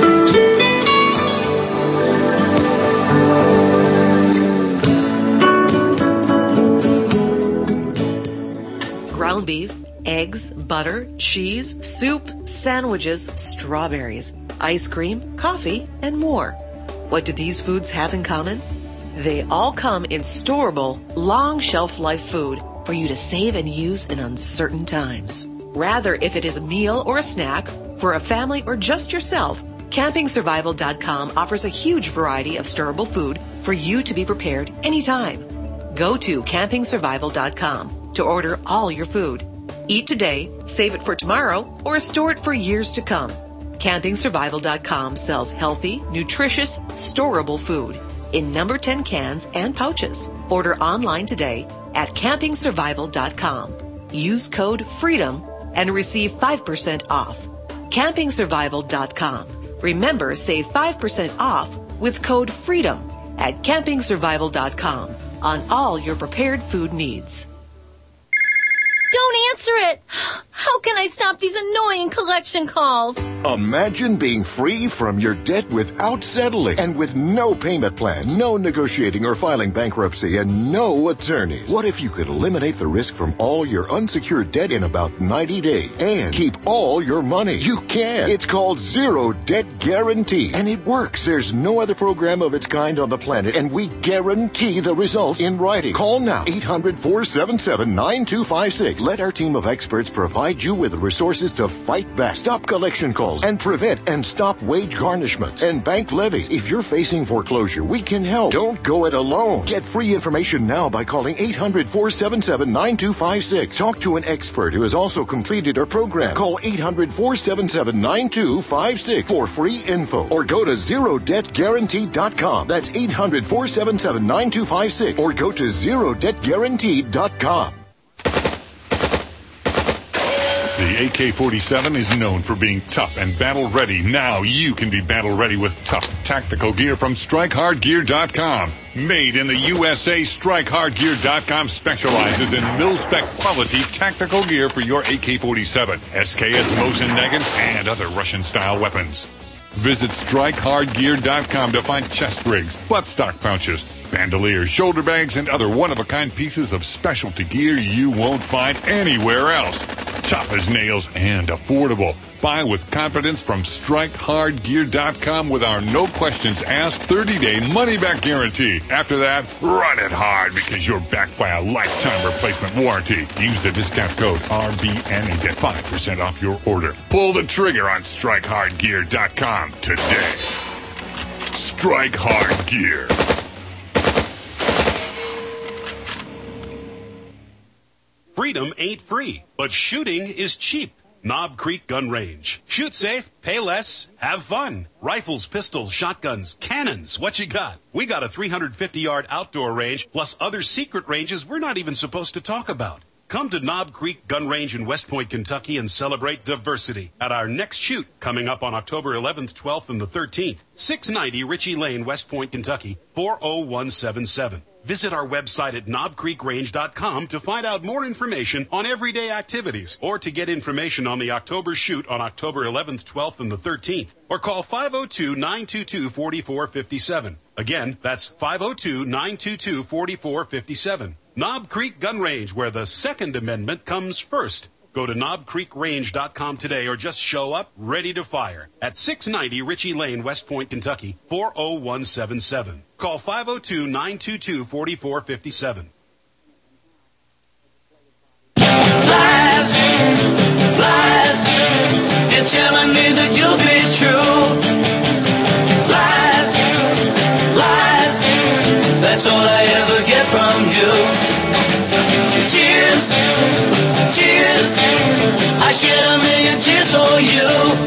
Ground beef, eggs, butter, cheese, soup, sandwiches, strawberries, ice cream, coffee, and more. What do these foods have in common? They all come in storable, long shelf life food for you to save and use in uncertain times. Rather, if it is a meal or a snack, for a family or just yourself, Camping Survival dot com offers a huge variety of storable food for you to be prepared anytime. Go to Camping Survival dot com to order all your food. Eat today, save it for tomorrow, or store it for years to come. Camping Survival dot com sells healthy, nutritious, storable food in number ten cans and pouches. Order online today at Camping Survival dot com. Use code FREEDOM and receive five percent off. Camping Survival dot com. Remember, save five percent off with code FREEDOM at Camping Survival dot com on all your prepared food needs. Don't answer it. How can I stop these annoying collection calls? Imagine being free from your debt without settling and with no payment plan, no negotiating or filing bankruptcy, and no attorneys. What if you could eliminate the risk from all your unsecured debt in about ninety days and keep all your money? You can. It's called Zero Debt Guarantee, and it works. There's no other program of its kind on the planet, and we guarantee the results in writing. Call now, eight hundred, four seven seven, nine two five six. Let our team of experts provide you with the resources to fight back, stop collection calls, and prevent and stop wage garnishments and bank levies. If you're facing foreclosure, we can help. Don't go it alone. Get free information now by calling eight hundred, four seven seven, nine two five six. Talk to an expert who has also completed our program. Call eight hundred, four seven seven, nine two five six for free info, or go to zero debt guarantee dot com. That's eight hundred, four seven seven, nine two five six, or go to zero debt guarantee dot com. The A K forty-seven is known for being tough and battle-ready. Now you can be battle-ready with tough tactical gear from strike hard gear dot com. Made in the U S A, strike hard gear dot com specializes in mil-spec quality tactical gear for your A K forty-seven, S K S Mosin Nagant, and other Russian-style weapons. Visit strike hard gear dot com to find chest rigs, buttstock pouches, bandoliers, shoulder bags, and other one-of-a-kind pieces of specialty gear you won't find anywhere else. Tough as nails and affordable. Buy with confidence from strike hard gear dot com with our no-questions-asked thirty-day money-back guarantee. After that, run it hard because you're backed by a lifetime replacement warranty. Use the discount code R B N and get five percent off your order. Pull the trigger on strike hard gear dot com today. Strike Hard Gear. Freedom ain't free, but shooting is cheap. Knob Creek Gun Range. Shoot safe, pay less, have fun. Rifles, pistols, shotguns, cannons, what you got? We got a three hundred fifty yard outdoor range, plus other secret ranges we're not even supposed to talk about. Come to Knob Creek Gun Range in West Point, Kentucky, and celebrate diversity at our next shoot coming up on October eleventh, twelfth, and the thirteenth. six ninety Ritchie Lane, West Point, Kentucky, four oh one seven seven. Visit our website at knob creek range dot com to find out more information on everyday activities, or to get information on the October shoot on October eleventh, twelfth, and the thirteenth. Or call five oh two, nine two two, four four five seven. Again, that's five oh two, nine two two, four four five seven. Knob Creek Gun Range, where the Second Amendment comes first. Go to knob creek range dot com today, or just show up ready to fire at six ninety Ritchie Lane, West Point, Kentucky, four oh one seven seven. Call five oh two, nine two two, four four five seven. Lies, lies, you're telling me that you'll be true. Lies, lies, that's all I ever get from you. Tears, tears, I shed a million tears for you.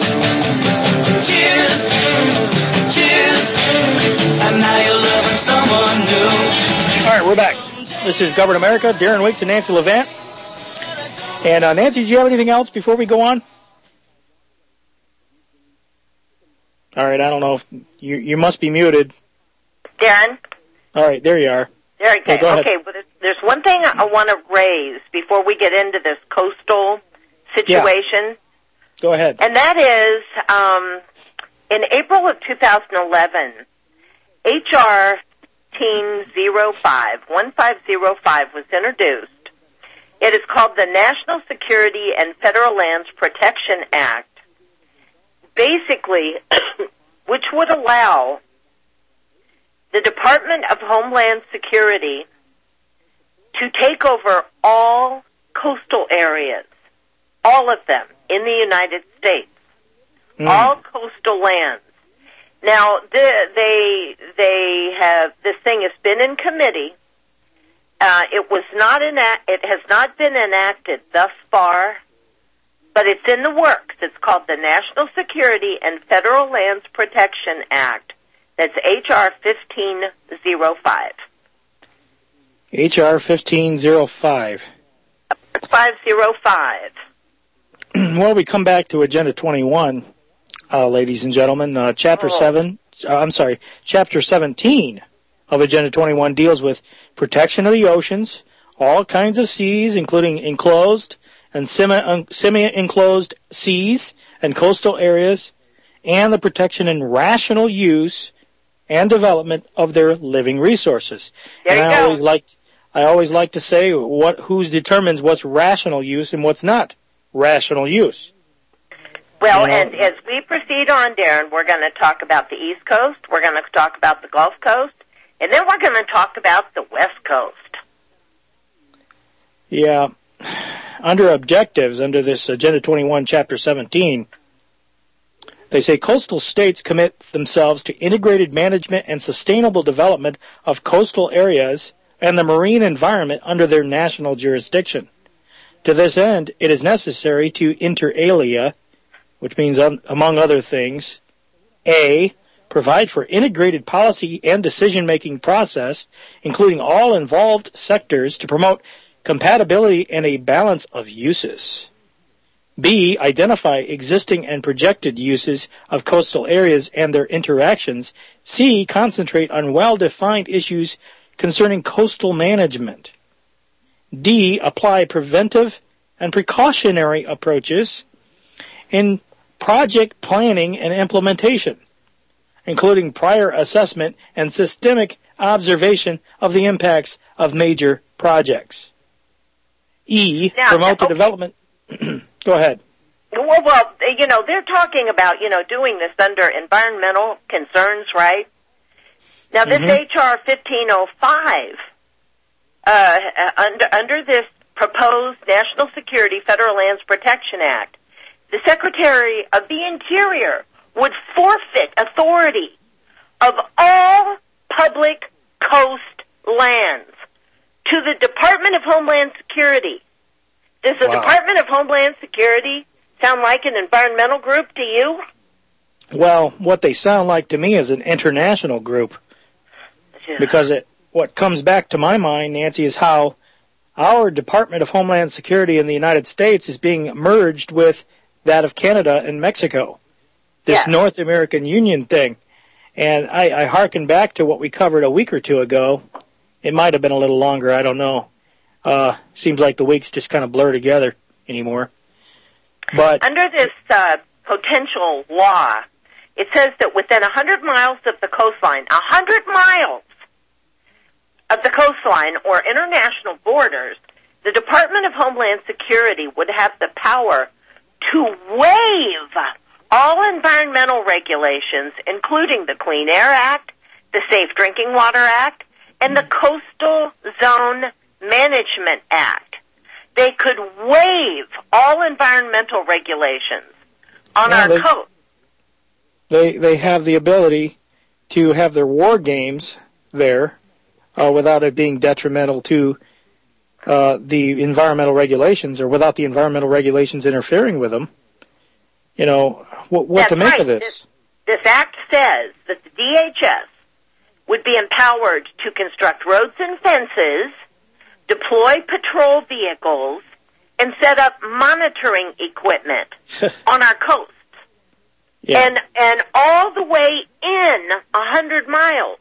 Tears, tears, and now you're loving someone new. All right, we're back. This is Govern America, Darren Weeks and Nancy Levant. And uh, Nancy, do you have anything else before we go on? All right, I don't know if you you must be muted. Darren? All right, there you are. There you go. Yeah, go ahead. Okay, well, there's, there's one thing I want to raise before we get into this coastal situation. Yeah. Go ahead. And that is, um, in April of two thousand eleven, H R fifteen oh five, fifteen oh five was introduced. It is called the National Security and Federal Lands Protection Act, basically, which would allow the Department of Homeland Security to take over all coastal areas, all of them, in the United States, mm. all coastal lands. Now, the, they they have this thing has been in committee. Uh, it was not enact, It has not been enacted thus far, but it's in the works. It's called the National Security and Federal Lands Protection Act. That's H R fifteen oh five. H R fifteen oh five. five oh five. Well, we come back to Agenda twenty-one, uh, ladies and gentlemen. Uh, chapter oh. seven, uh, I'm sorry, Chapter seventeen of Agenda twenty-one deals with protection of the oceans, all kinds of seas, including enclosed and semi, semi-enclosed seas and coastal areas, and the protection and rational use and development of their living resources. There and you I go. always like I always like to say what who determines what's rational use and what's not rational use. Well, You know, and as we proceed on, Darren, we're going to talk about the East Coast, we're going to talk about the Gulf Coast, and then we're going to talk about the West Coast. Yeah. Under objectives, under this Agenda twenty-one, Chapter seventeen, they say coastal states commit themselves to integrated management and sustainable development of coastal areas and the marine environment under their national jurisdiction. To this end, it is necessary to inter alia, which means, um, among other things, A, provide for integrated policy and decision-making process, including all involved sectors, to promote compatibility and a balance of uses. B, identify existing and projected uses of coastal areas and their interactions. C, concentrate on well-defined issues concerning coastal management. D, apply preventive and precautionary approaches in project planning and implementation, including prior assessment and systemic observation of the impacts of major projects. E, Now, promote the okay. development. Go ahead. Well, well, you know, they're talking about, you know, doing this under environmental concerns, right? Now, this Mhm. H R fifteen oh five, uh, under, under this proposed National Security Federal Lands Protection Act, the Secretary of the Interior would forfeit authority of all public coast lands to the Department of Homeland Security. Does the Wow. Department of Homeland Security sound like an environmental group to you? Well, what they sound like to me is an international group, because it, what comes back to my mind, Nancy, is how our Department of Homeland Security in the United States is being merged with that of Canada and Mexico, this Yeah. North American Union thing. And I, I hearken back to what we covered a week or two ago. It might have been a little longer, I don't know. Uh, seems like the weeks just kind of blur together anymore. But Under this uh, potential law, it says that within one hundred miles of the coastline, one hundred miles of the coastline or international borders, the Department of Homeland Security would have the power to waive all environmental regulations, including the Clean Air Act, the Safe Drinking Water Act, and the Coastal Zone Management Act. They could waive all environmental regulations on Yeah, our they- coast. they they have the ability to have their war games there uh, without it being detrimental to uh, the environmental regulations, or without the environmental regulations interfering with them. You know, what, what That's to make right. of this? This act says that the D H S would be empowered to construct roads and fences, deploy patrol vehicles, and set up monitoring equipment on our coasts. Yeah. And and all the way in a hundred miles.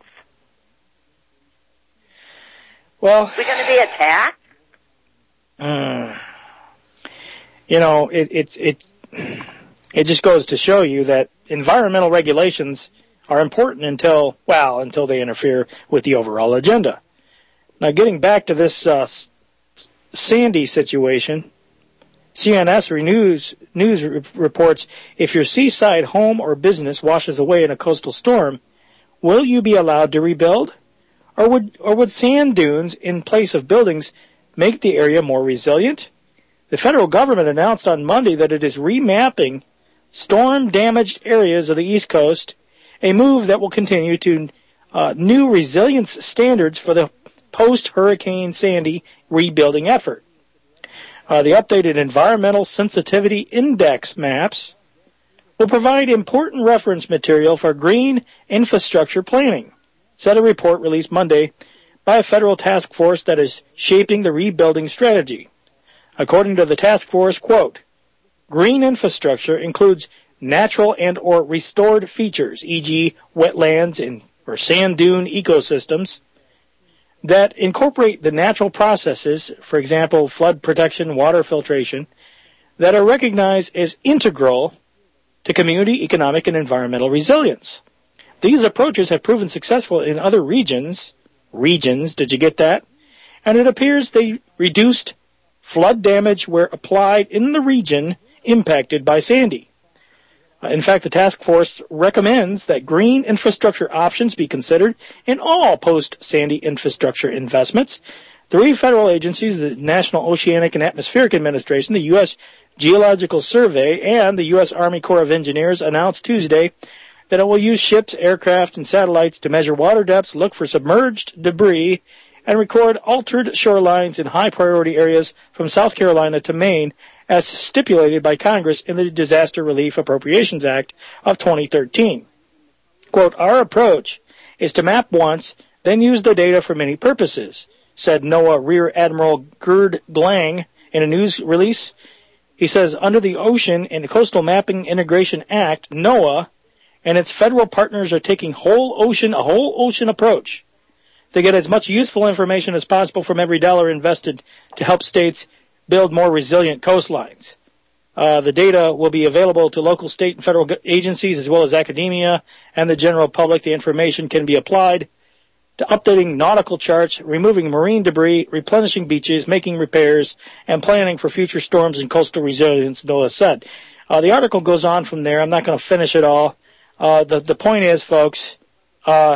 Well, We're going to be attacked. Uh, you know, it it it it just goes to show you that environmental regulations are important until well until they interfere with the overall agenda. Now, getting back to this uh, Sandy situation, C N S News news reports: if your seaside home or business washes away in a coastal storm, will you be allowed to rebuild, or would or would sand dunes in place of buildings make the area more resilient? The federal government announced on Monday that it is remapping storm-damaged areas of the East Coast, a move that will continue to uh, new resilience standards for the post-Hurricane Sandy rebuilding effort. Uh, the updated Environmental Sensitivity Index maps will provide important reference material for green infrastructure planning, said a report released Monday by a federal task force that is shaping the rebuilding strategy. According to the task force, quote, green infrastructure includes natural and or restored features, for example wetlands and or sand dune ecosystems, that incorporate the natural processes, for example, flood protection, water filtration, that are recognized as integral to community, economic, and environmental resilience. These approaches have proven successful in other regions. Regions, did you get that? And it appears they reduced flood damage where applied in the region impacted by Sandy. In fact, the task force recommends that green infrastructure options be considered in all post-Sandy infrastructure investments. Three federal agencies, the National Oceanic and Atmospheric Administration, the U S Geological Survey, and the U S Army Corps of Engineers, announced Tuesday that it will use ships, aircraft, and satellites to measure water depths, look for submerged debris, and record altered shorelines in high-priority areas from South Carolina to Maine, as stipulated by Congress in the Disaster Relief Appropriations Act of twenty thirteen. Quote, our approach is to map once, then use the data for many purposes, said NOAA Rear Admiral Gerd Glang in a news release. He says, under the Ocean and Coastal Mapping Integration Act, NOAA and its federal partners are taking whole ocean, a whole ocean approach to get as much useful information as possible from every dollar invested to help states build more resilient coastlines. Uh, the data will be available to local, state, and federal agencies as well as academia and the general public. The information can be applied to updating nautical charts, removing marine debris, replenishing beaches, making repairs, and planning for future storms and coastal resilience, NOAA said. Uh, the article goes on from there. I'm not going to finish it all. Uh, the, the point is, folks, uh,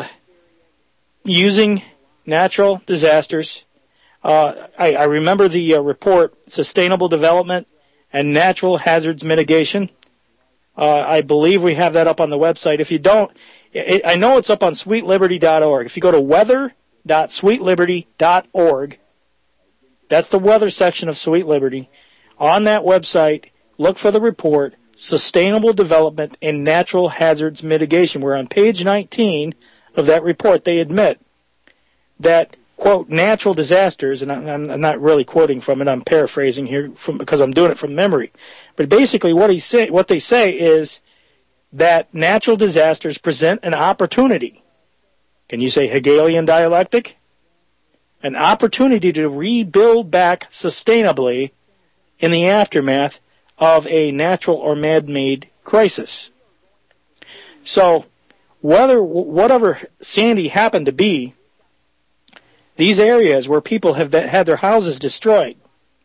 using natural disasters, Uh, I, I remember the uh, report, Sustainable Development and Natural Hazards Mitigation. Uh, I believe we have that up on the website. If you don't, it, I know it's up on sweet liberty dot org. If you go to weather dot sweet liberty dot org, that's the weather section of Sweet Liberty. On that website, look for the report, Sustainable Development and Natural Hazards Mitigation, where on page nineteen of that report they admit that, quote, natural disasters, and I'm, I'm not really quoting from it, I'm paraphrasing here from, because I'm doing it from memory. But basically what he say, what they say is that natural disasters present an opportunity. Can you say Hegelian dialectic? An opportunity to rebuild back sustainably in the aftermath of a natural or man-made crisis. So whether whatever Sandy happened to be, these areas where people have had their houses destroyed,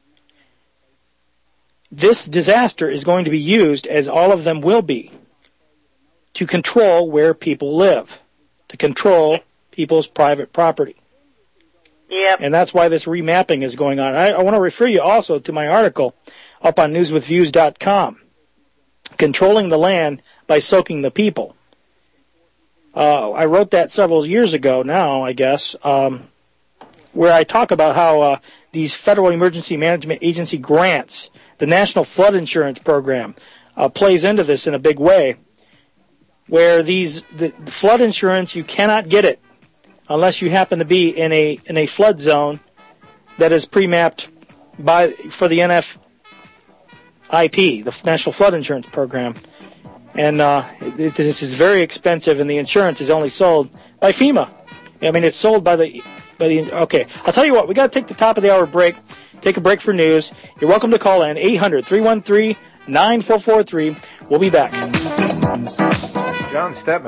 this disaster is going to be used, as all of them will be, to control where people live, to control people's private property. Yep. And that's why this remapping is going on. I, I want to refer you also to my article up on news with views dot com, Controlling the Land by Soaking the People. Uh, I wrote that several years ago now, I guess, um, where I talk about how uh, these Federal Emergency Management Agency grants, the National Flood Insurance Program, uh, plays into this in a big way, where these the, the flood insurance, you cannot get it unless you happen to be in a in a flood zone that is pre-mapped by for the N F I P, the National Flood Insurance Program. And uh, it, this is very expensive, and the insurance is only sold by FEMA. I mean, it's sold by the... Okay, I'll tell you what, we got to take the top of the hour break, take a break for news. You're welcome to call in, eight hundred, three one three, nine four four three. We'll be back. John Stedman.